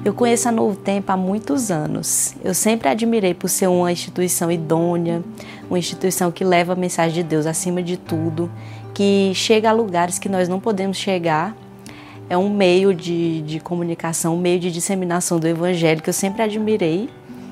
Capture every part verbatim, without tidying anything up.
Eu conheço a Novo Tempo há muitos anos. Eu sempre admirei por ser uma instituição idônea, uma instituição que leva a mensagem de Deus acima de tudo, que chega a lugares que nós não podemos chegar. É um meio de, de comunicação, um meio de disseminação do Evangelho que eu sempre admirei.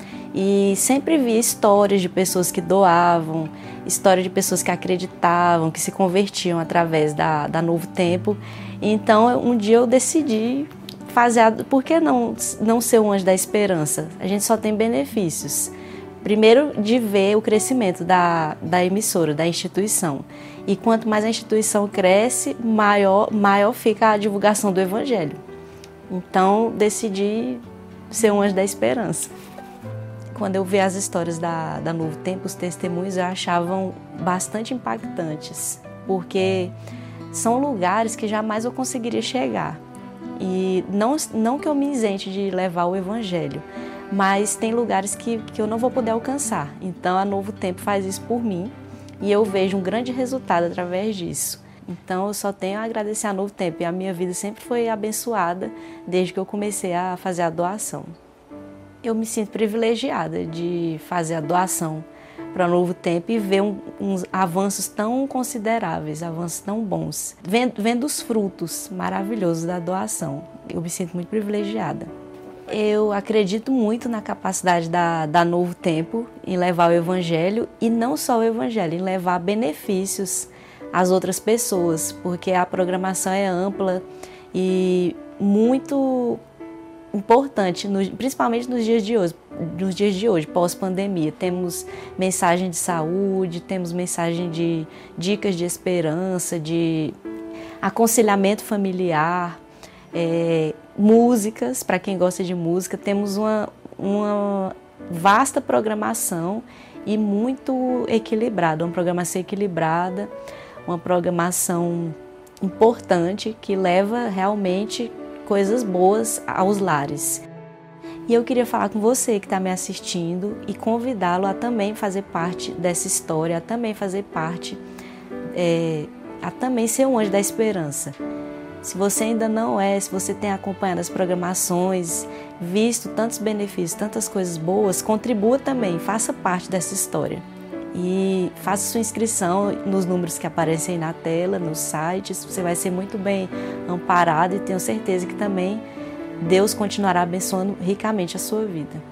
E sempre vi histórias de pessoas que doavam, história de pessoas que acreditavam, que se convertiam através da, da Novo Tempo. Então, um dia eu decidi fazer, a, por que não, não ser um anjo da esperança? A gente só tem benefícios. Primeiro, de ver o crescimento da, da emissora, da instituição. E quanto mais a instituição cresce, maior, maior fica a divulgação do Evangelho. Então, decidi ser um anjo da esperança. Quando eu vi as histórias da, da Novo Tempo, os testemunhos eu achavam bastante impactantes, porque são lugares que jamais eu conseguiria chegar. E não, não que eu me isente de levar o Evangelho, mas tem lugares que, que eu não vou poder alcançar. Então, a Novo Tempo faz isso por mim e eu vejo um grande resultado através disso. Então, eu só tenho a agradecer a Novo Tempo e a minha vida sempre foi abençoada desde que eu comecei a fazer a doação. Eu me sinto privilegiada de fazer a doação para o Novo Tempo e ver um, uns avanços tão consideráveis, avanços tão bons. Vendo, vendo os frutos maravilhosos da doação, eu me sinto muito privilegiada. Eu acredito muito na capacidade da, da Novo Tempo em levar o Evangelho, e não só o Evangelho, em levar benefícios às outras pessoas, porque a programação é ampla e muito importante, principalmente nos dias de hoje, nos dias de hoje, pós-pandemia. Temos mensagem de saúde, temos mensagem de dicas de esperança, de aconselhamento familiar, é, músicas, para quem gosta de música. Temos uma, uma vasta programação e muito equilibrada, uma programação equilibrada, uma programação importante que leva realmente coisas boas aos lares. E eu queria falar com você que está me assistindo e convidá-lo a também fazer parte dessa história, a também fazer parte, é, a também ser um anjo da esperança. Se você ainda não é, se você tem acompanhado as programações, visto tantos benefícios, tantas coisas boas, contribua também, faça parte dessa história. E faça sua inscrição nos números que aparecem aí na tela, nos sites. Você vai ser muito bem amparado e tenho certeza que também Deus continuará abençoando ricamente a sua vida.